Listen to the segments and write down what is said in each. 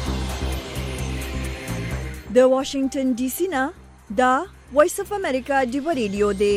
د واشنگټن ډي سي نه دا وایس اف امریکا دی ریډیو دی.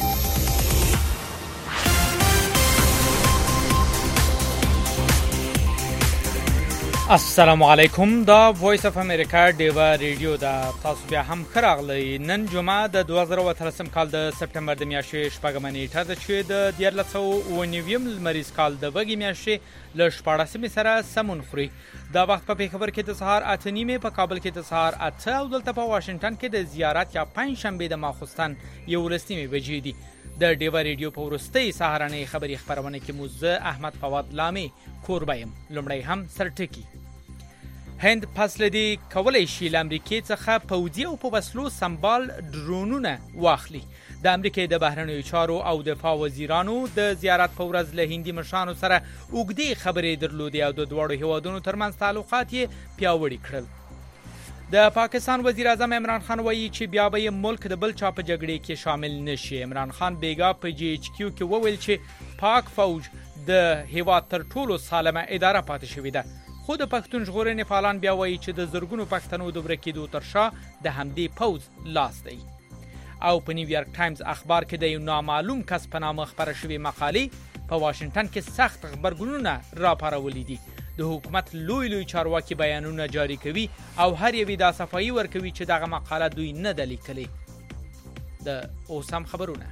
السلام علیکم، دا وایس اف امریکا دیوا ریډیو دا. تاسو بیا هم خراغلی. نن جمعه د 2013 کال د سپټمبر د میاشتې شپږمه نیټه ده چې د 1409 لمریز کال د وګړي میاشتې له 14 سره سمون خوري. دا وخت په پیښور کې د سهار 8:30، په کابل کې د سهار 8 او دلته په واشنگټن کې د زیارت یا پنځ شنبه د ماخوستن 11:30 بجې دي. د دیوا ریډیو په ورستۍ سهارنۍ خبري خبرونه کې موزه احمد فواد لامي کوربایم. لومړی هم سرټکی. هند فاصله کولای شي له امریکای څخه پوځي او په وسلو سمبال ډرونونه واخلي. د امریکای د بهرنیو چارو او دفاع وزیرانو د زیارت په ورځ له هندي مشرانو سره اوږدې خبرې درلودې او د دوړو هیوادونو ترمنځ تعلقات یې پیاوړي کړل. د پاکستان وزیر اعظم عمران خان وایي چې بیا به ملک د بل چا په جګړې کې شامل نشي. عمران خان بیګا په جی ایچ کیو کې وویل چې پاک فوج د هیواد تر ټولو سالمه اداره پاتې شوې ده. خو د پښتون ژغورنې فعالان بیا وایي چې د زرګونو پښتنو د ورکېدو تر شا د همدې پوځ لاس دی. او په نیویارک ټایمز اخبار کې د یو نامعلوم کس په نامه خپره شوې مقالې په واشنگټن کې سخت غبرګونونه راپارولي دي. د حکومت لوی چارواکي بیانونه جاری کوي او هر یوه دا صفایي ورکوي چې دغه مقاله دوی نه ده لیکلې. د اوسم خبرونه.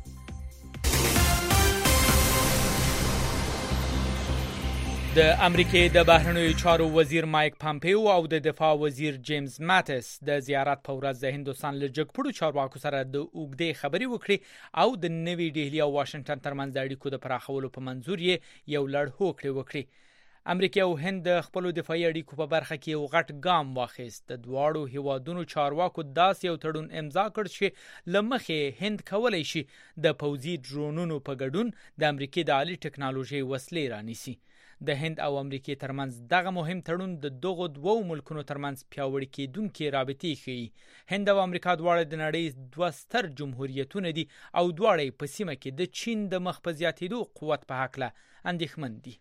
د امریکای د بهرنیو چارو وزیر مایک پامپیو او د دفاع وزیر جیمز ماتس د زیارت په ورځ د هندوستان له جګپړو چارواکو سره د اوږدې خبرې وکړي او د نوي ډهلي او واشنگټن ترمنځ د اړیکو د پراخولو په منظور یې یو لړ هوکړې وکړي. امریکا او هند د خپل دفاعي اړیکو په برخه کې یو غټ ګام واخیست. د دواړو هیوادونو چارواکو داس یو تړون امضا کړ چې لمخې هند کولای شي د پوځي ډرونونو په ګډون د امریکا د عالی ټکنالوژي وسلې رانیسي. د هند او امریکا ترمنځ دغه مهم تړون د دغو دوو ملکونو ترمنځ پیاوړي کېدونکې رابطې ښیي. هند او امریکا دواړه د نړۍ دوه ستر جمهوریتونه دي او دواړه په سیمه کې د چین د مخ په زیاتېدو قوت په هکله اندېښمن دي.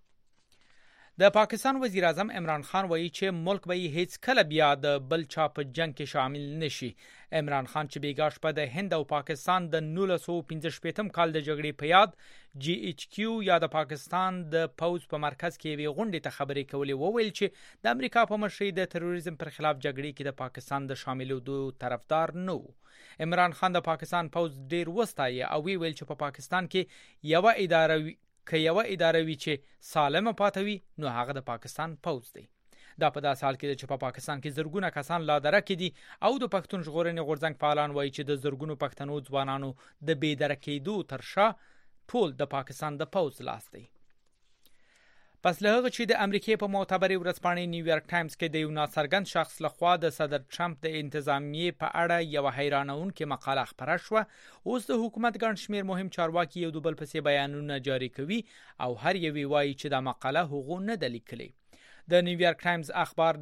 د پاکستان وزیر اعظم عمران خان وایي چې ملک به هیڅ کله بیا د بل چا په جنگ کې شامل نشي. عمران خان چې بیګا شپه د هند او پاکستان د 1915 کال د جګړې په یاد جی ایچ کیو یا د پاکستان د پوز په مرکز کې وی غونډې ته خبرې کولې، وویل چې د امریکا په مشرۍ د تروریزم پر خلاف جګړې کې د پاکستان د شاملېدو طرفدار نه وو. عمران خان د پاکستان پوز ډیر وستایه او ویل چې په پاکستان کې یو اداره وی چې سالمه پاتوي نو هغه د پاکستان پوز دی. دا په داسې حال کې چې په پاکستان کې زرګونه کسان لا درکې دي او د پښتون ژغورنې غورځنګ فعالان وایي چې د زرګونو پښتنو ځوانانو د بې درکېدو تر شا ټول د پاکستان د پوز لاس دی. پس له هغه چې د امریکای په معتبرې ورځپاڼې نیویارک ټایمز کې د یو ناڅرګند شخص لخوا د صدر ټرمپ د انتظامیې په اړه یو حیرانونکې مقاله خپره شوه، اوس د حکومت ګڼ شمېر مهم چارواکي یو د بل پسې بیانونه جاری کوي او هر یوی وایي چې دا مقاله هغو نه ده لیکلې. د نیویارک ټایمز اخبار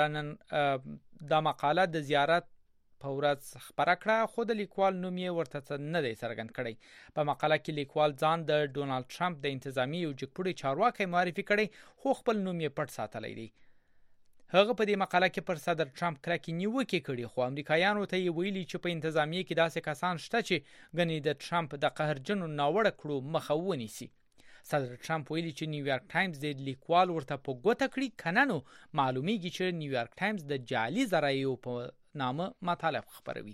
دا مقاله د زیارت په ورځ خبره کړه، خو د لیکوال نوم یې ورته نه دی څرګند کړی. په مقاله کې لیکوال ځان د ډونالد ټرمپ د انتظامی یو جګپوړي چارواکي معرفي کړی، خو خپل نوم یې پټ ساتلی دی. هغه په دې مقاله کې پر صدر ټرمپ کلکې نیوکې کړي، خو امریکایانو ته یې ویلي چې په انتظامیه کې داسې کسان شته چې ګنې د ټرمپ د قهرجنو ناوړه کړو مخه ونیسي. صدر ټرمپ ویلي چې نیویارک ټایمز د لیکوال ورته په ګوته کړي، کنه نو معلومیږي چې نیویارک ټایمز د جعلي ذرایعو په نامه مطالب خبروي.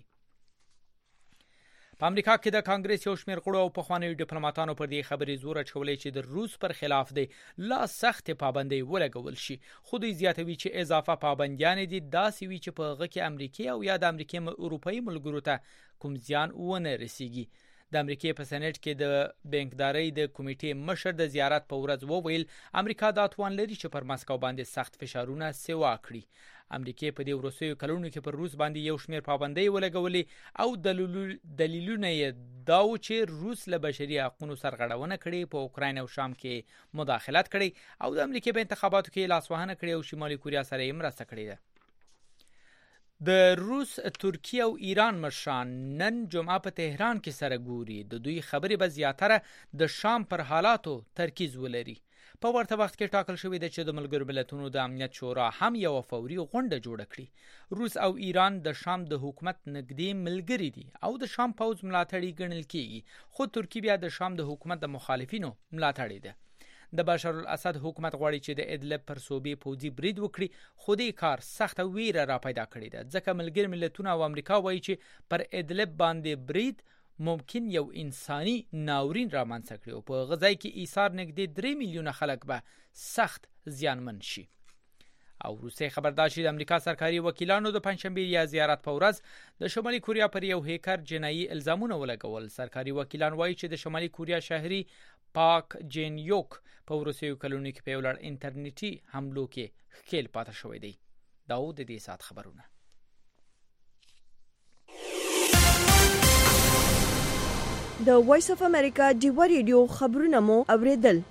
په امریکا کې د کانګرس یو شمېر غړو او پخوانیو ډیپلوماټانو پر دې خبرې زور اچولی چې د روس پر خلاف دی لا سخت پابندۍ ولګول شي، خو دوی زیاتوي چې اضافه پابندیانې دي داسې وي چې په هغه کې امریکای او یا د امریکای اروپایي ملګرو ته کوم زیان ونه رسیږي. د امریکای په سېنات کې د بانکدارۍ د کمیټې مشر د زیارت په ورځ وویل امریکا دا توان لري چې پر مسکو باندې سخت فشارونه سیوا کړي. امریکای په دې وروستیو کلونو کې پر روس باندې یو شمېر پابندۍ ولګولې او دلیلونه یې دا و چې روس له بشري حقوقو سرغړونه کړې، په اوکراین او شام کې مداخلت کړې او د امریکای په انتخاباتو کې لاسوهنه کړې او شمالي کوریا سره یې مرسته کړې ده. د روس، ترکیه او ایران مشران نن جمعه په تهران کې سره ګوري. د دوی خبرې به زیاتره د شام پر حالاتو ترکیز ولري. په ورته وخت کې ټاکل شوې ده چې د ملګرو ملتونو د امنیت شورا هم یو فوري غونډه جوړه کړي. روس او ایران د شام د حکومت نږدې ملګري دي او د شام پوځ ملاتړي ګڼل کیږي، خو ترکیه بیا د شام د حکومت د مخالفینو ملاتړي ده. د بشار الاسد حکومت غواړي چې د ادلب پر صوبې پوځي برید وکړي، خو دې کار سخته ویره را پیدا کړې ده، ځکه ملګري ملتونه او امریکا وایي چې پر ادلب باندې برید ممکن یو انساني ناورین را منځته کړي او په غزا کې ایثار نږدې 3 میلیونه خلک به سخت زیانمن شي. او روسي خبردار شي د امریکا سرکاري وکیلانو د پنځشنبه یا زیارت په ورځ د شمالي کوریا پر یو هیکر جنایي الزامونه ولګول. سرکاري وکیلان وایي چې د شمالي کوریا شهري پاک جین یوک په وروستیو کلونو کې په وړ انټرنیټي حملو کې ښکیل پاتې شوی دی. دا و د دې سات خبرونه. د وایس اف امریکا ډیو ریډیو خبرونه مو اوریدل.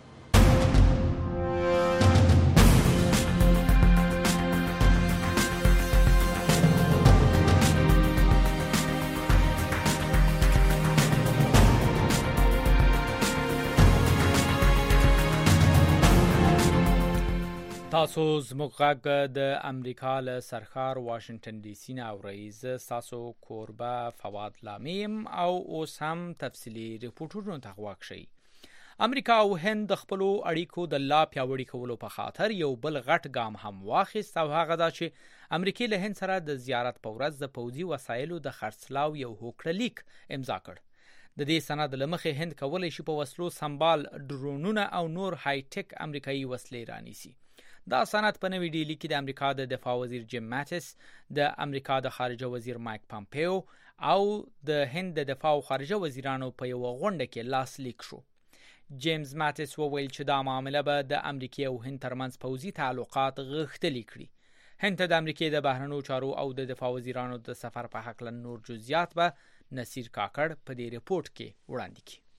تاسو زموږ غږ د امریکا له سرخار واشنگټن ډي سي نه اورئ. تاسو کوربه فواد لامیم او اوس هم تفصیلي ریپورټونو ته غوږ شئ. امریکا او هند د خپلو اړیکو د لا پیاوړي کولو په خاطر یو بل غټ ګام هم واخیست او هغه دا چې امریکا له هند سره د زیارت په ورځ د پوځي وسایلو د خرڅلاو یو هوکړه لیک امضا کړ. د دې سند له مخې هند کولای شي په وسلو سمبال ډرونونه او نور های ټیک امریکایي وسلې رانیسي. دا سند په نوې ډیلي کې د امریکا د دفاع وزیر جیم ماتس، د امریکا د خارجه وزیر مایک پامپیو او د هند د دفاع او خارجه وزیرانو په یو غونډه کې لاسلیک شو. جیمز ماتس وویل چې دا معامله به د امریکا او هند ترمنځ پوځي تعلقات غښتلي کړي. هند ته د امریکا د بهرنیو چارو او د دفاع وزیرانو د سفر په حق له نور جزئیات به نصیر کاکړ په دې ریپورت کې وړاندې کړي.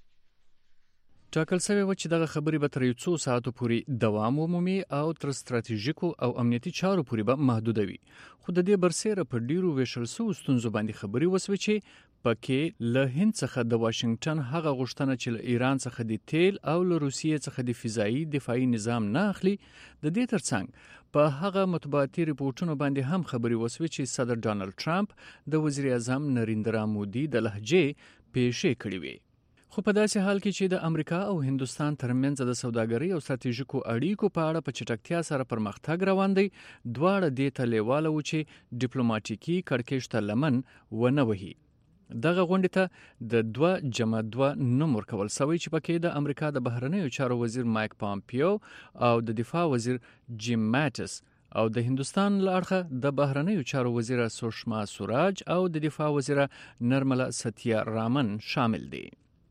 ټاکل شوی و چې دغه خبرې به تر 2 ساعتو پورې دوام ومومي او تر ستراتیژیکو او امنیتي چارو پورې به محدوده وي. خو د دې برسېره په ډیرو ویشل شویو ستونزو باندې خبرې وسوې چې پکې له هند څخه د واشنگټن هغه غوښتنه چې له ایران څخه د تیل او له روسیې څخه د فضایي دفاعي نظام نه اخلي. د دې ترڅنګ په هغه مطبوعاتي ریپورتونو باندې هم خبرې وسوې چې صدر ډانلډ ټرمپ د وزیر اعظم نریندرا مودي د لهجې پیښې کړې وي. خو په داسې حال کې چې د امریکا او هندستان ترمنځ د سوداګرۍ او ستراتیژیکو اړیکو په اړه په چټکتیا سره پرمختګ روان دی، دواړه دې ته لیواله و چې ډیپلوماټیکي کړکېچ ته لمن ونه وهي. دغه غونډې ته د 2+2 نوم ورکول شوی چې پکې د امریکا د بهرنیو چارو وزیر مایک پامپیو او د دفاع وزیر جیم ماتس او د هندستان له اړخه د بهرنیو چارو وزیر سوشما سوراج او د دفاع وزیر نرملا ستیا رامن شامل دي.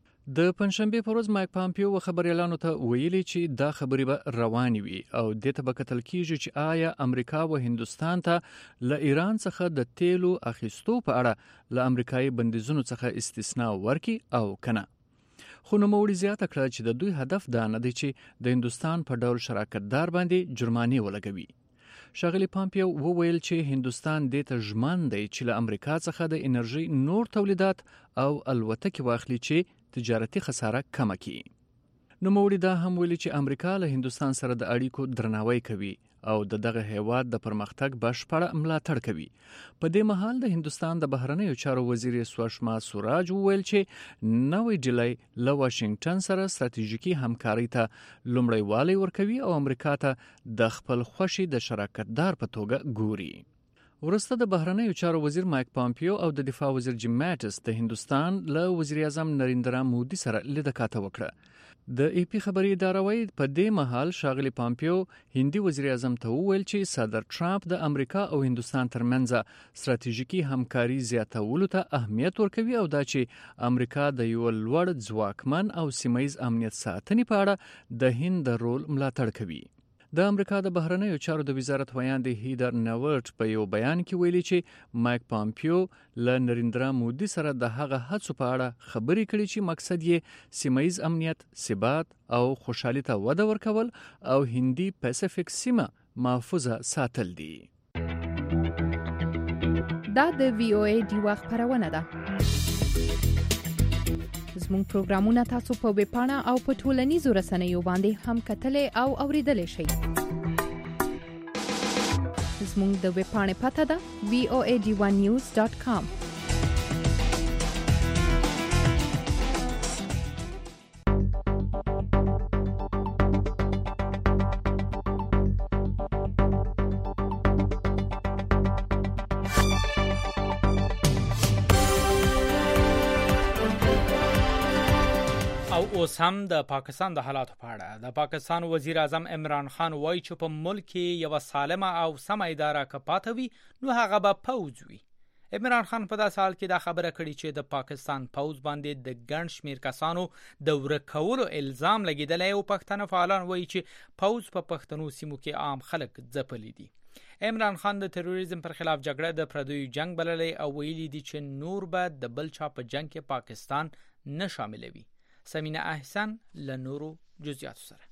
د پنځشنبه په ورځ مایک پامپیو خبريالانو ته ویلي چې دا خبرې به روانې وي او د ته به کتل کیږي چې آیا امریکا او هندستان ته له ایران څخه د تیلو اخیستو په اړه له امریکایي بندیزونو څخه استثناء ورکي او کنه. خو نوموړي زیاته کړه چې د دوی هدف دا نه دی چې د هندستان په ډول شراکتدار باندې جرمانه ولګوي. ښاغلي پامپیو وویل چې هندستان دې ته ژمن دی چې له امریکا څخه د انرژي نور تولیدات او الوتکې واخلي چې تجارتي خساره کمه کړي. نوموړي دا هم ویلي چې امریکا له هندستان سره د اړیکو درناوی کوي او دغه هیواد د پرمختګ بشپړه ملاتړ کوي. په دې مهال د هندستان د بهرنیو چارو وزیر سوشما سوراج وویل چې نوې ډیلي له واشنگټن سره ستراتیژیکي همکاري ته لومړیوالی ورکوي او امریکا ته د خپل خوشي د شراکتدار په توګه ګوري. ورسته د بهرنیو چارو وزیر مایک پامپیو او د دفاع وزیر جیم ماتس د هندستان له وزیر اعظم نریندرا مودي سره لیدکاته وکړه. د ای پی خبري اداره وايي په دې مهال ښاغلي پامپیو هندي وزیر اعظم ته وویل چې صدر ټرمپ د امریکا او هندستان ترمنځ ستراتیژیکي همکاري زیاتولو ته اهمیت ورکوي او دا چې امریکا د یو لوړ ځواکمن او سیمایي امنیت ساتنې په اړه د هند د رول ملاتړ کوي. د امریکا د بهرنیو چارو د وزارت ویاند هیدر نورټ په یو بیان کې ویلي چې مایک پامپیو له نریندرا مودي سره د هغه هڅو په اړه خبرې کړې چې مقصد یې سیمایي امنیت، ثبات او خوشحالي ته وده ورکول او هندي پیسفیک سیمه محفوظه ساتل دي. دا د وی او ای ډیوا خبرونه ده. زموږ پروګرامونه تاسو په ویب پاڼه او په ټولنیزو رسنیو باندې هم کتلای او اوریدلای شئ. زموږ د ویب پاڼې پته ده voad1news.com. اوس هم د پاکستان د حالاتو په اړه د پاکستان وزیر اعظم عمران خان وایي چې په ملک کې یو سالمه او سمه اداره کپاتوي نو هغه به پوز وي. عمران خان په داسې حال کې دا خبره کړې چې د پاکستان پوز باندې د ګڼ شمیر کسانو د ورکولو الزام لګیدلی او پښتانه فعالان وایي چې پوز په پښتنو سیمو کې عام خلک ځپلي دي. عمران خان د تروریزم پر خلاف جګړه د پردیو جنگ بللی او ویلي دي چې نور به د بل چا په جنگ کې پاکستان نه شاملوي. سمینه احسان لنورو جزئیات سره.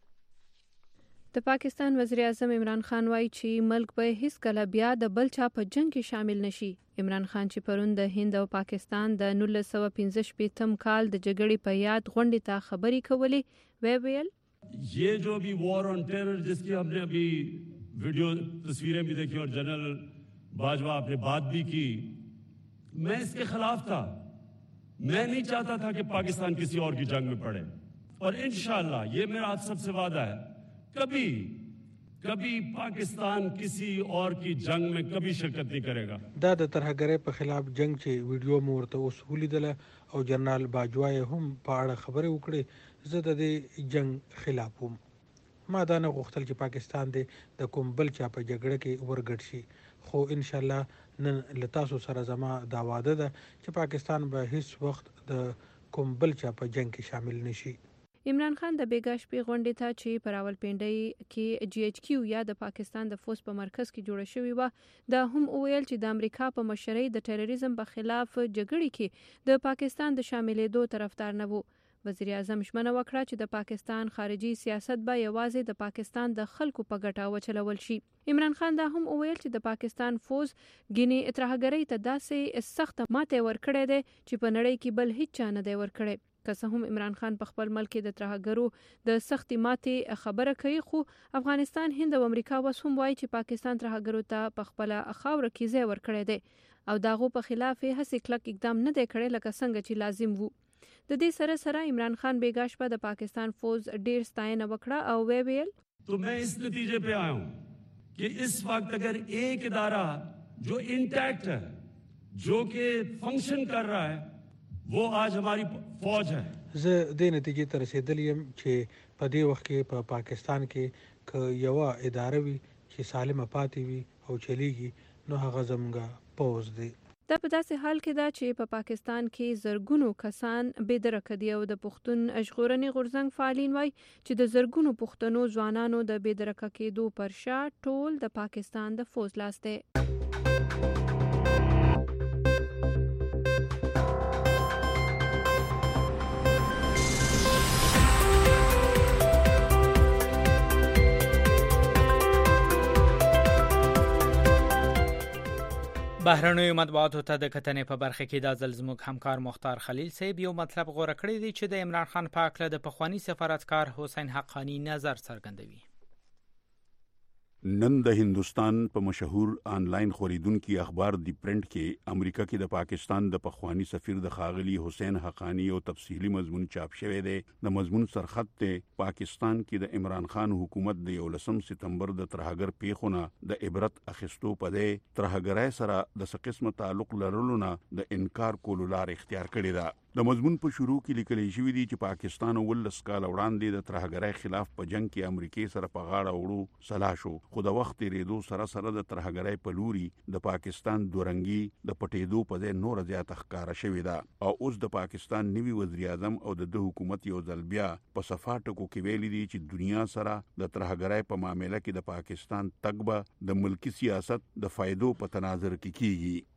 د پاکستان وزیر اعظم عمران خان وایي چې ملک به هیڅ کله بیا د بل چا په جنگ کې شامل نشي. عمران خان چې پرون د هند او پاکستان د 1915 کال د جګړې په یاد غونډې ته خبرې کولې ویل ये जो भी वॉर ऑन टेरर जिसकी हमने अभी वीडियो तस्वीरें भी देखी और जनरल बाजवा आपने बात भी की, मैं इसके खिलाफ था. मैं नहीं चाहता था कि पाकिस्तान किसी और की जंग में पड़े और इंशाअल्लाह ये मेरा आप सबसे वादा है कभी पाकिस्तान किसी और की जंग में कभी शिरकत नहीं करेगा. دا د ترهګرۍ په خلاف جنگ چې ویډیو مو ورته وسولیدله او جنرال باجوا هم په اړه خبرې وکړې. زه د دې جنگ خلاف وم. ما دا نه غوښتل چې پاکستان د کوم بل چا په جګړه کې ورګډ شي، خو ان شاء الله نن له تاسو سره زما دا وعده ده چې پاکستان به هیڅ وخت د کوم بل چا په جنگ کې شامل نشي. عمران خان د بیګا شپې غونډې ته چې په راولپنډۍ کې GHQ یا د پاکستان د فوز په مرکز کې جوړه شوې و دا هم وویل چې د امریکا په مشرۍ د ټیرریزم په خلاف جګړې کې د پاکستان د شاملېدو طرفدار نه وو. وزیر اعظم ژمنه وکړه چې د پاکستان خارجي سیاست به یوازې د پاکستان د خلکو په ګټه وچلول شي. عمران خان دا هم وویل چې د پاکستان فوز ګینې ترهګرۍ ته داسې سخت ماته ورکړې ده چې په نړۍ کې بل هیڅ چا نه دی ورکړی. که څه هم عمران خان په خپل ملک کې د ترهګرو د سختي ماتې خبره کوي، خو افغانستان، هند او امریکا اوس هم وایي چې پاکستان ترهګرو ته په خپل خاوره کې ځای ورکړی دی او داغو په خلاف هیڅ کلک اقدام نه دی کړی لکه څنګه چې لازم وو. د دې سره عمران خان بیګا شپه د پاکستان فوز ډیر ستاینه وکړه او ویل तो मैं इस नतीजे पे आया हूं कि इस वक्त अगर एक इदारा जो इंटैक्ट है, जो कि फंक्शन कर रहा है, वो आज हमारी फौज है. زه دې نتیجې ته رسیدلی یم چې په دې وخت کې په پاکستان کې یو اداره وي چې سالمه پاتې وي او چلیږي نو هغه زموږ پوز دی. دا په داسې حال کې ده چې په پاکستان کې زرګونو کسان بې درکه دي او د پښتون ژغورنې غورځنګ فعالین وایي چې د زرګونو پښتنو ځوانانو د بې درکه کېدو پر شا ټول د پاکستان د فوز لاس دی. بهرنیو مطبوعاتو ته د کتنې په برخه کې د ځل زموږ همکار مختار خلیل صاحب یو مطلب غوړه کړی دی چې د عمران خان په اړه د پخوانی سفارتکار حسین حقانی نظر څرګندوي. نن د هندستان په مشهور آنلاین خوریدونکو اخبار دی پرنٹ کې امریکا کې د پاکستان د پخوانی سفیر د خاغلی حسین حقانی او تفصیلی مضمون چاپ شوی دی. د مضمون سرخط ته پاکستان کې د عمران خان حکومت د 11 سپتمبر د ترهګر پیښونه د عبرت اخیستو په دی ترهګرای سره د څه قسمه تعلق لرلو نه د انکار کولو لار اختیار کړی ده. د مضمون په شروع کې لیکل شوی دی چې پاکستان ولس کال وړاندې د ترهګرۍ خلاف په جنگ کې امریکای سره په غاړه وړو سلا شو، خو د وخت تیریدو سره د ترهګرۍ په لوري د پاکستان دورنګي د پټېدو په ځای نور زیات ښکارا شوې ده او اوس د پاکستان نوي وزیر اعظم او د حکومت یو ځل بیا په صفاټکو کې ویلي دي چې دنیا سره د ترهګرۍ په معاملې کې د پاکستان تګبه د ملکی سیاست د فائدو په تناظر کې کیږي.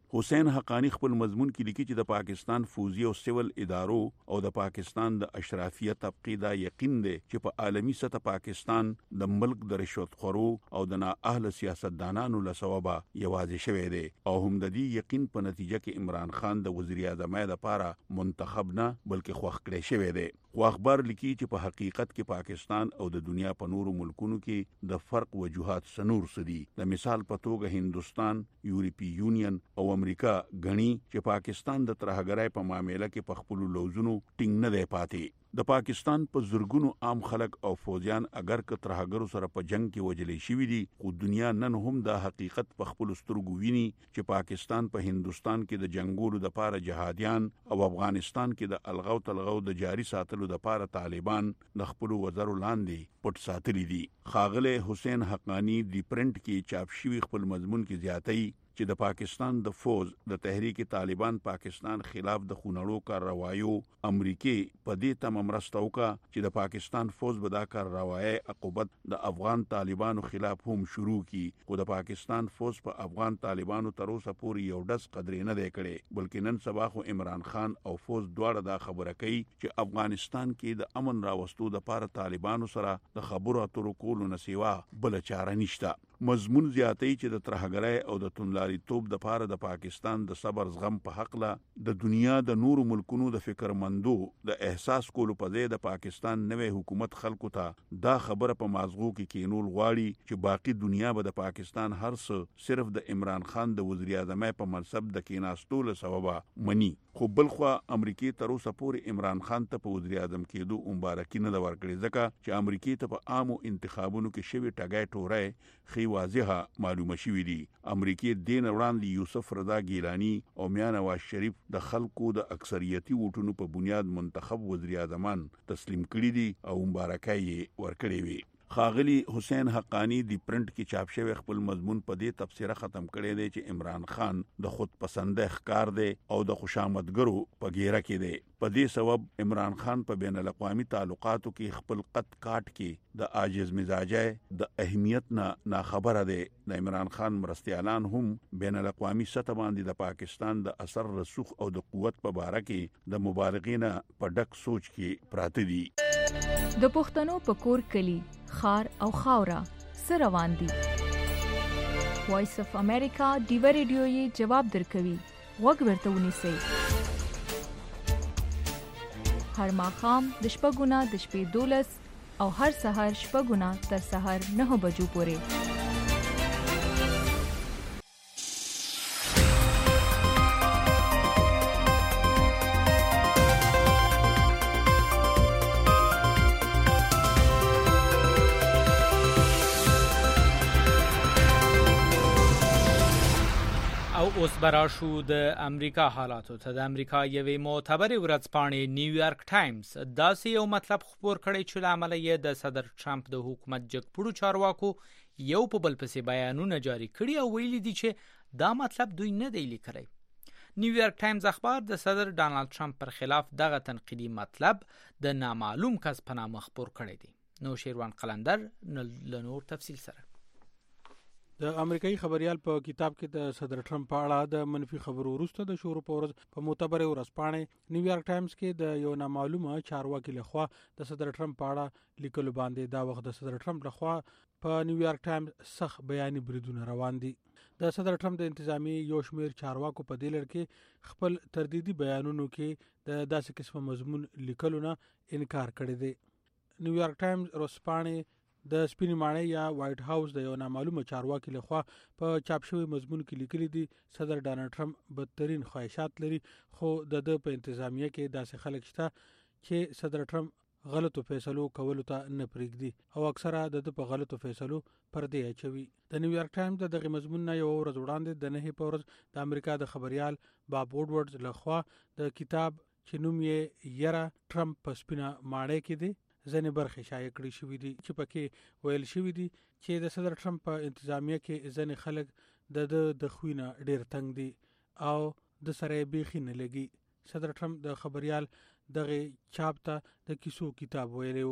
حسین حقانی خپل مضمون کې لیکي چې د پاکستان فوزي او سیول ادارو او د پاکستان د اشرافیه طبقې دا یقین دی چې په عالمی سطح پاکستان د ملک د رشوت خورو او د نااهل سیاستدانانو له سببه یوازې شوی دی او هم د دې یقین په نتیجه کې عمران خان د وزیر اعظم لپاره منتخب نه بلکې خوښ کړی شوی دی. خو اخبار لیکي چې په حقیقت کې پاکستان او د دنیا په نورو ملکونو کې د فرق وجوهات سنور سدي. د مثال په توګه هندستان، یورپی یونین او امریکا غني چې پاکستان د ترهګرۍ په معاملې کې په خپل لوزونو ټینګ نه دی پاتې. د پاکستان په زرګونو عام خلک او فوجیان اگر که ترهګرو سره په جنگ کې وجلې شوی دي، خو دنیا نن هم د حقیقت په خپل سترګو ویني چې پاکستان په هندستان کې د جنگولو د پاره جهادیان او افغانستان کې د الغو تلغو د جاری ساتلو د پاره طالبان د خپل وزرو لاندې پټ ساتلي دي. خاغله حسین حقانی دی پرنٹ کې چاپ شوی خپل مضمون کې زیاتې چې د پاکستان د فوج د تحریک طالبان پاکستان خلاف د خونړو کاروایو امریکای په دې تم مرسته وکړه چې د پاکستان فوج به دا کاروایی عقوبت د افغان طالبانو خلاف هم شروع کی. خو د پاکستان فوج په افغان طالبانو تر اوسه پورې یو ډز قدرې نه دی کړی، بلکې نن سبا خو عمران خان او فوج دواړه دا خبره کوي چې افغانستان کې د امن راوستو د پاره طالبانو سره د خبرو اترو کولو نه سیوا بل چاره نشته. مضمون زیاتې چې د ترهګرۍ او د تندلاري توپ د پاره د پاکستان د صبر زغم په حق له د دنیا د نورو ملکونو د فکرمندو د احساس کولو په ځای د پاکستان نوې حکومت خلکو ته دا خبره په مازغو کې کینول غواړي چې باقی دنیا به د پاکستان هر څه صرف د عمران خان د وزیر اعظم په منصب د کیناستو له سببه منی. خو بلخوا امریکای تر اوسه پورې عمران خان ته په وزیر اعظم کېدو مبارکي نه ورکړي، ځکه چې امریکای ته په عامو انتخابونو کې شوی ټاګای ټورای خي واضحه معلومه شوې دي. امریکای دین وړاندې یوسف رضا گیلانی او میاں نواز شریف د خلکو د اکثریتي ووټونو په بنیاد منتخب وزیر اعظمان تسلیم کړي دي او مبارکي ورکړي وي. خاغلی حسین حقانی دی پرنٹ کې چاپ شوی خپل مضمون په دې تفسیره ختم کړی دی چې عمران خان د خود پسنده ښکار دی او د خوشامدګرو په ګیره کې دی. په دې سبب عمران خان په بین الاقوامي تعلقاتو کې خپل قد کاټ کې د عاجز مزاجه د اهمیت نه خبره دی. د عمران خان مرستیالان هم بین الاقوامي سطح باندې د پاکستان د اثر رسوخ او د قوت په باره کې د مبالغین په ډک سوچ کې پراته دي. د پښتنو په کور کلی خار او خاورا سره روان دي. وایس اف امریکا دیو ریډیو یې جواب درکوي. وګ ورته ونیسئ. هر ماښام د شپږونه د شپې 12 او هر سهار شپږونه تر سهار 9 بجو پورې. اوس براشو د امریکا حالاتو ته. د امریکا یوې معتبرې ورځپاڼې نیویارک ټایمز داسې یو مطلب خبر کړی چې له امله یې د صدر ټرمپ د حکومت جګپړو چارواکو یو په بل پسې بیانونه جاری کړي او ویلي دي چې دا مطلب دوی نه دی لیکلی. نیویارک ټایمز اخبار د صدر ډانلډ ټرمپ پر خلاف دغه تنقیدي مطلب د نامعلوم کس په نامه خبر کړی دی. نو شیروان قلندر له نور تفصیل سره. د امریکایي خبريال په کتاب کې د صدر ټرمپ په اړه د منفي خبرو وروسته د شروع په ورځ په معتبر ورځپاڼې نیویارک ټایمز کې د یو نامعلومه چارواکي لخوا د صدر ټرمپ په اړه لیکلو باندې دا وخت د صدر ټرمپ لخوا په نیویارک ټایمز سخت بیاني بریدونه روان دي. د صدر ټرمپ د انتظامی یو شمیر چارواکو په دې لړ کې خپل تردیدي بیانونو کې د داسې قسمه مضمون لیکلو نه انکار کړی دی. نیویارک ټایمز ورځپاڼې د سپینې ماڼۍ یا وایټ هاوس د یو نامعلومه چارواکي لخوا په چاپ شوی مضمون کې لیکلي دي صدر ډانلډ ټرمپ بدترین خواهشات لري، خو د په انتظامیه کې داسې خلک شته چې صدر ټرمپ غلطو فیصلو کولو ته نه پرېږدي او اکثره د په غلطو فیصلو پردې اچوي. د نیویارک ټایمز دغه مضمون نه یو ورځ وړاندې د 9 په ورځ د امریکا د خبريال باب وډورډز لخوا د کتاب چې نوم یې یره ټرمپ په سپینه ماڼۍ کې دی ځنې برخې شایع کړې شوې دي چې پکې ویل شوې دي چې د صدر ټرمپ په انتظامیه کې ځنې خلک د خوینه ډېر تنگ دي او د سره بیخي نه لګي. صدر ټرمپ د خبريال دغه چاپ ته د کیسو کتاب ویلی وو.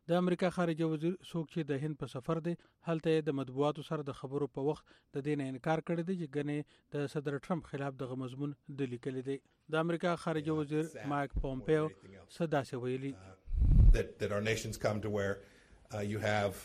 د امریکا خارجه وزیر څوک چې د هند په سفر دی هلته د مطبوعاتو سره د خبرو په وخت د دې نه انکار کړی دی چې ګنې د صدر ټرمپ خلاف دغه مضمون د لیکل دی. د امریکا خارجه وزیر مایک پومپیو صداسه ویلي that our nations come to where you have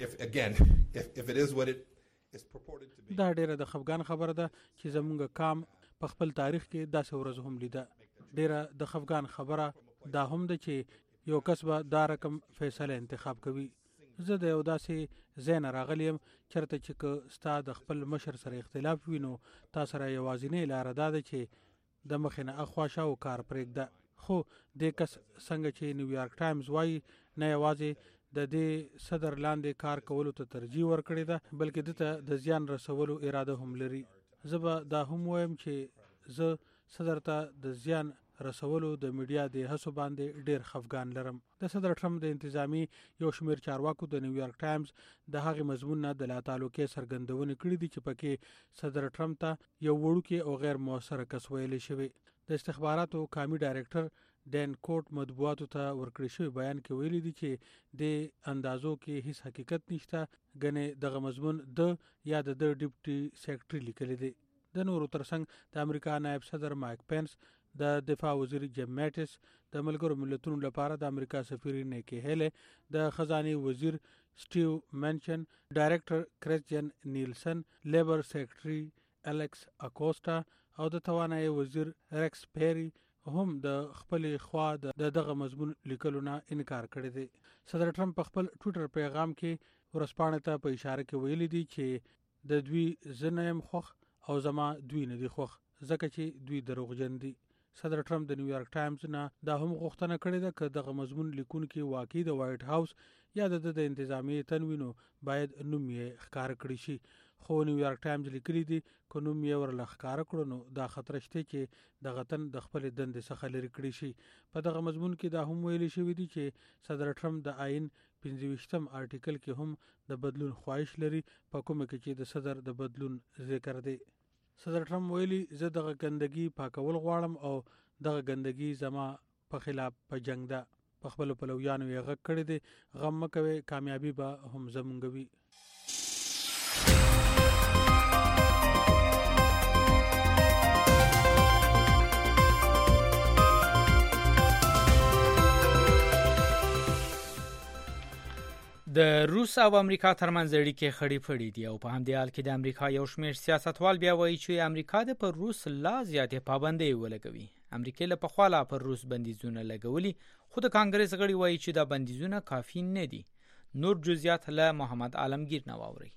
if it is what it is purported to be. دا ډیره د خفګان خبره ده چې زمونږ کام په خپل تاریخ کې داسې ورځ هم لیده. ډیره د خفګان خبره دا هم ده چې یو کس به دا رقم فیصله انتخاب کوي. زه د یو داسې ځای نه راغلی یم چېرته چې که ستا د خپل مشر سره اختلاف وي نو تا سره یوازینۍ لاره دا ده چې د مخې نه اخوا شاو کار پرېږده. خو دې کس څنګه چې نیویارک ټایمز وایي نه یوازې د دې صدر لاندې کار کولو ته ترجیح ورکړې ده بلکې دته د زیان رسولو اراده هم لري. زه به دا هم وایم چې زه صدر ته د زیان رسولو د میډیا د هڅو باندې ډیر خفګان لرم. د صدر ټرمپ د انتظامی یو شمیر چارواکو د نیویارک ټایمز د هغې مضمون نه د لا تعلقې څرګندونې کړې دي چې پکې صدر ټرمپ ته یو وړوکی او غیر موثره کس ویلی شوی. د استخباراتو قومي ډایرکټر ډین کوټ مطبوعاتو ته ورکړی شوی بیان کې ویلي دي چې د اندازو کې هیڅ حقیقت نشته ګنې دغه مضمون د یا د ډیپټي سیکرټري لیکلی دی. د نورو ترڅنګ د امریکا نائب صدر مایک پینس، د دفاع وزیر جیم میټس، د ملګرو ملتونو لپاره د امریکا سفیر نیکی هیلی، د خزانه وزیر سټیو منشن، ډایرکټر کریسچین نیلسن، لیبر سیکرټري الکس اکوسټا او د توانایي وزیر ریکس پیری هم د خپل خوا دغه مضمون لیکلو نه انکار کړی دی. صدر ټرمپ په خپل ټویټر پیغام کې ورسپانې ته په اشاره کې ویلي دي چې د دوی زنیم خوخ او زما دوی نه دي خوخ ځکه چې دوی دروغجن دي. صدر ټرمپ د نیویارک ټایمز نه دا هم غوښتنه کړې ده چې دغه مضمون لیکونکي واقعي د وایټ هاوس یا د انتظامی تنوینو باید نوم یې ښکار کړی شي. خو نیویارک ټایمز لیکلي دي که نوم یې ورله ښکاره کړو نو دا خطر شته چې دغه تن د خپلې دندې څخه لرې کړی شي. په دغه مضمون کې دا هم ویلي شوي دي چې صدر ټرمپ د آئین 25م آرټیکل کې هم د بدلون خواهش لري په کومه کې چې د صدر د بدلون ذکر دی. صدر ټرمپ ویلي زه دغه ګندګي پاکول غواړم او دغه ګندګي زما په خلاف په جنگ ده. په خپل پلویانو یې غږ کړی دی غم مه کوئ کامیابي به هم زمونږ وي. د روس او امریکا ترمنځ اړیکې خړې پړې دي او په همدې حال کې د امریکا یو شمېر سیاستوال بیا وایي چې امریکا د پر روس لا زیاتې پابندۍ ولګوي. امریکا له پخوا لا پر روس بندیزونه لګولي خو د کانګرس غړي وایي چې دا بندیزونه کافي نه دي. نور جزئیات له محمد عالمگیر نه واوري.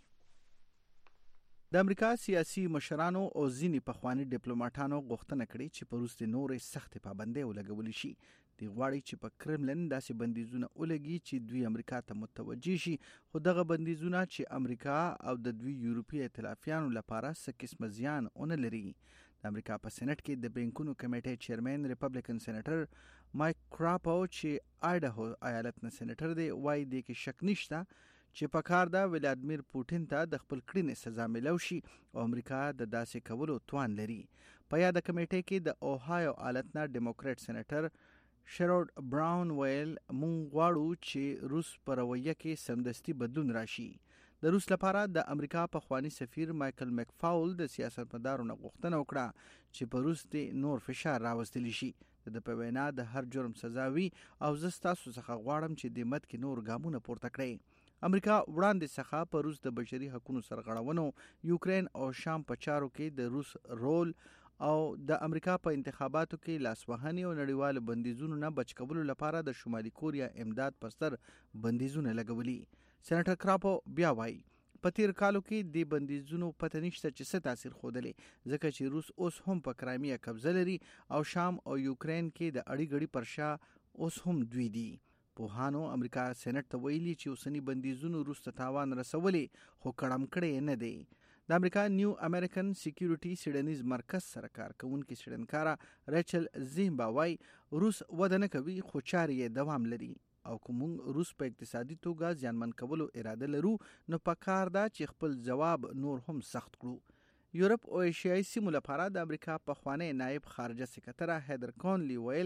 د امریکا سیاسي مشرانو او ځینې پخواني ډیپلوماټانو غوښتنه کړې چې په روس د نورې سختې پابندۍ ولګولې شي. دی غواړي چې په کرملن داسې بندیزونه ولګي چې دوی امریکا ته متوجه شي خو دغه بندیزونه چې امریکا او د دوی یورپي ائتلافیانو لپاره څه قسمه زیان ونه لري. د امریکا په سېنات کې د بینکونو کمیټې چیرمن ریپبلیکن سېنیټر مایک کراپو چې آیډاهو ایالت نه سېنیټر دی وایي دې کې شک نشته چې په کار ده ولادیمیر پوټین ته د خپل کړنې سزا ملو شي او امریکا د داسې کولو توان لري. په یاده کمیټې کې د اوهایو ایالت نه ډیموکراټ سېنیټر شرود براون ویل مونږ غواړو چې روس په رویه کې سمدستي بدلون راشي. د روس لپاره د امریکا پخوانی سفیر مایکل مکفاول د سیاستمدارو نه غوښتنه وکړه چې په روس د نور فشار راوستلی شي. د په وینا د هر جرم سزا وي او زه ستاسو څخه غواړم چې د مد کې نور ګامونه پورته کړئ. امریکا وړاندې څخه په روس د بشري حقوقو سرغړونو، یوکرين او شام په چارو کې د روس رول او د امریکا په انتخاباتو کې لاسوهنې او نړیوال بندیزونو نه بچ کولو لپاره د شمالي کوریا امداد پر سر بندیزونه لګولي. سېنیټر کراپو بیا وایي په تیر کالو کې د بندیزونو پته نشته چې څه تاثیر ښودلی ځکه چې روس اوس هم په کرایمیا قبضه لري او شام او یوکرين کې د اړې ګړې پر شا اوس هم دوی دي. پوهانو امریکا سېنات ته ویلي چې اوسني بندیزونو روس ته تاوان رسولي خو کړم کړی نه دی. د امریکا نیو امریکن سکیورټي سیډنیز مرکز سره کار کوونکي سیډنکارا ریچل زیمبا وایي روس وده نه کوي خو چارې یې دوام لري او کوم روس په اقتصادي توګه ځانمن کولو اراده لرو نو په کار ده چې خپل جواب نور هم سخت کړو. یورپ او ایشیایي سیمو لپاره د امریکا پخوانی نائب خارجه سکرټر هیدر کونلی ویل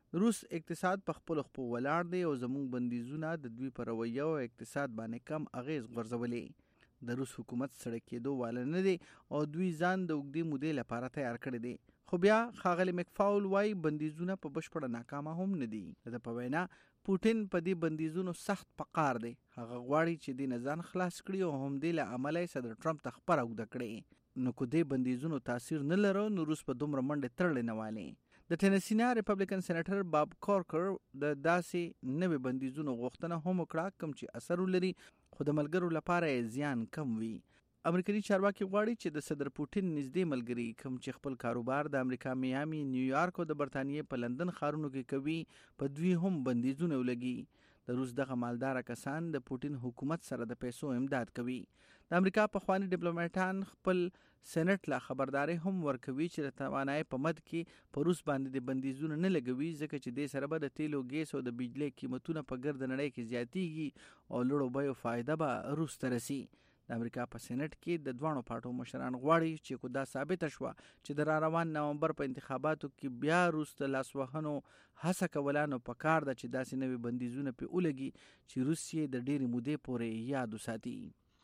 روس اقتصاد په خپل خپل ولاړ دی او زموږ بندیزونه د دوی په رویه او اقتصاد باندې کم اغیز غورځولې. د روس حکومت سړک کېدو واله نه دی او دوی ځان د اوږدې مودې لپاره تیار کړی دی. خو بیا ښاغلی مکفاول وایي بندیزونه په بشپړه ناکامه هم نه دي. د په وینا پوټین په دې بندیزونو سخت پقار دی. هغه غواړي چې دې نه ځان خلاص کړي او همدې له امله یې صدر ټرمپ ته خپره اوږده کړي. نو که دې بندیزونو تاثیر نه لرو نو روس په دومره منډې تړلې نه والي. د ټینسینا ریپبلیکن سېنیټر باب کارکر د داسې نوې بندیزونو غوښتنه هم وکړه کوم چې اثر ولري خو د ملګرو لپاره یې زیان کم وي. امریکایي چارواکي غواړي چې د صدر پوټین نږدې ملګري کوم چې خپل کاروبار د امریکا میامي، نیویارک او د برتانیې په لندن ښارونو کې کوي په دوی هم بندیزونه ولګي. د روس دغه مالداره کسان د پوټین حکومت سره د پیسو امداد کوي. د امریکا پخواني ډیپلوماټان خپل سېنټ لا خبرداري هم ورکوي چې د توانایي په مد کې په روس باندې د بندیزونه نه لګوي ځکه چې دې سره به د تیلو، ګیس او د بجلي قیمتونه په ګرد نړۍ کې زیاتیږي او لوړو بیو فایده به روس ته رسي. د امریکا په سېنټ کې د دوانو پارټو مشران غواړي چې کو دا ثابته شوه چې د روان نومبر په انتخاباتو کې بیا روس د لاسوهنو هڅه کوله نو پکار ده چې داسې نوې بندیزونه پې ولګي چې روس یې د ډېرې مودې پورې یاد وساتي.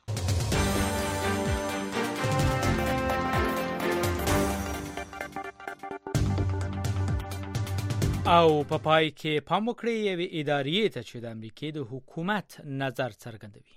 او په پای کې پام وکړئ یوې ادارې ته چې د امریکې د حکومت نظر څرګندوي.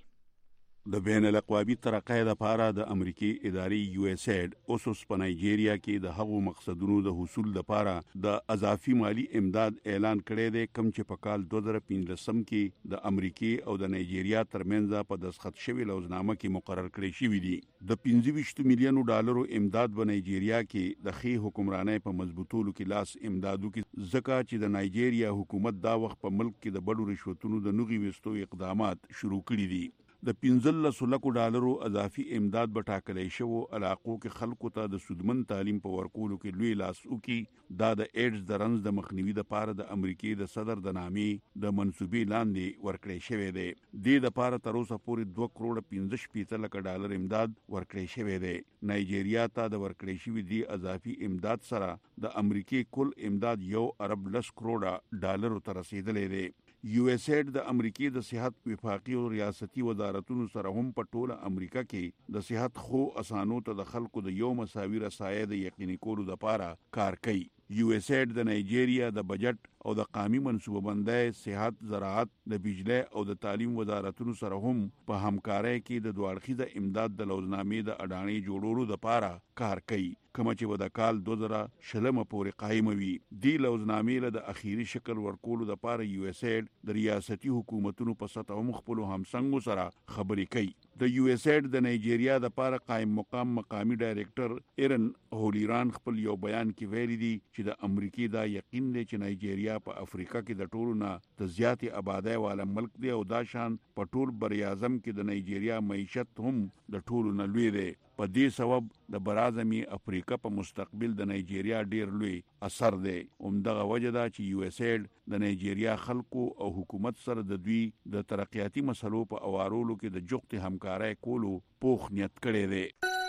د بین الاقوامي ترقۍ لپاره د امریکای ادارې یو اس ایډ اوس په نایجیریا کې د هغو مقصدونو د حصول لپاره د اضافي مالی امداد اعلان کړی دی کوم چې په کال 2015 کې د امریکای او د نایجیریا ترمنځ په دستخط شوی لوزنامه کې مقرر کړی شوی دی. د 25 میلیونو ډالرو امداد په نایجیریا کې د خې حکمرانۍ په مضبوطولو کې لاس امدادو کې ځکه چې د نایجیریا حکومت دا وخت په ملک کې د بډو رشوتونو د نغې وستو اقدامات شروع کړي دي. د 15 لکو ډالرو اضافي امداد به ټاکلی شوو علاقو کې خلکو ته د سودمن تعلیم په ورکولو کې لوی لاس وکړي. دا د ایډز د رنځ د مخنیوي لپاره د امریکې د صدر د نامې د منصوبې لاندې ورکړی شوی دی. دې لپاره تر اوسه پورې 2 کروڑ 15 لک ډالر امداد ورکړی شوی دی. نایجیریا ته د ورکړی شوی دی اضافي امداد سره د امریکې کل امداد 1 ارب 10 کروڑ ډالر ته رسیدلی دی. یو اس ایډ د امریکای د صحت وفاقي او ریاستي وزارتونو سره هم په ټوله امریکا کې د صحت خو اسانو ته د خلکو د یو مساوي رسایي د یقیني کولو لپاره کار کوي. یو اس ایډ د نایجیریا د بجټ او د قومي منصوبه بندۍ صحت، زراعت، د بجلی او د تعلیم وزارتونو سره هم په همکارۍ کې د دوه امداد د لوزنامې د اډانې جوړولو لپاره کار کوي کوم چې به د کال 2020 پورې قائم وي. دی لوزنامې له د اخیری شکل ورکولو لپاره یو اس ایډ د ریاستي حکومتونو په سطح هم خپل همسنګو سره خبرې کوي. د یو اس ایډ د نایجیریا د لپاره قائم مقام مقامی ډایریکټر ایرن هولیران خپل یو بیان کې ویلي دي چې د امریکې دا یقین دی چې نایجیریا په افریقا کې د ټولو نه د زیاتې آبادۍ والا ملک دی او دا شان په ټول بر اعظم کې د نایجیریا معیشت هم د ټولو نه لوی دی. په دې سبب د برازمي افریقا په مستقبل د نایجیریا ډیر لوی اثر دی. همدغه وجه ده چې یو اس ایډ د نایجیریا خلکو او حکومت سره د دوی د ترقیاتي مسلو په اوارولو کې د جوخت همکارۍ کولو پوخ نیت کړی دی.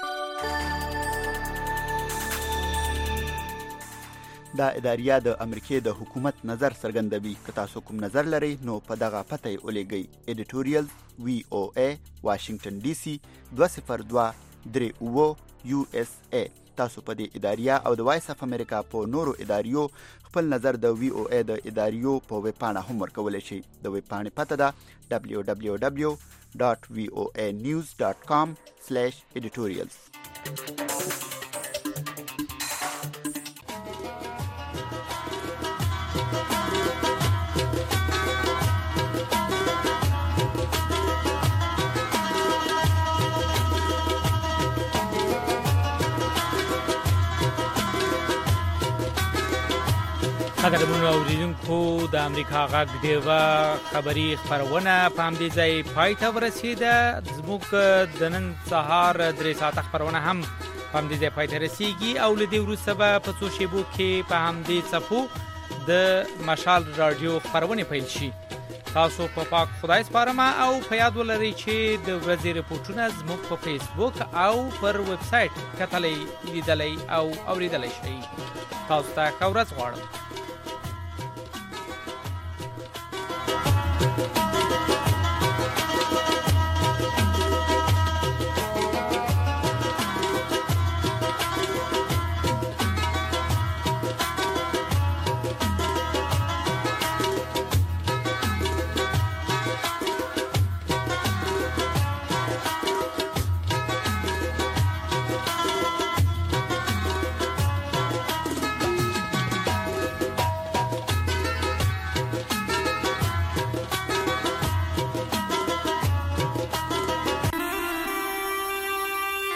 دا اداریه د امریکای د حکومت نظر څرګندوي. که تاسو کوم نظر لرئ نو په دغه پته یې ولېږئ. ایډیټوریال VOA واشنگټن ډي سي 202 USA. تاسو په دې اداریه او د وایس اف امریکا په نورو اداریو خپل نظر د VOA د اداریو په ویب پاڼه هم ورکولی شئ. د ویب پاڼې پته ده www.voanews.com/editorials. قدرمنو اوریدونکو د امریکا غږ ډیوه خبری خبرونه په همدې ځای پای ته ورسیده. زموږ د نن سهار 3 ساعته خبرونه هم په همدې ځای پای ته رسیږي او له دې وروسته به په څو شیبو کې په همدې څپو د مشال رادیو خبرونه پیل شي. تاسو په پاک خدای سپارم او په یاد ولرئ چې د ورځې رپورټونه زموږ په فیسبوک او پر ویب سټ کتلای، لیدلای او اوریدلای شئ. تاسو ته ښه ورځ غواړم. شي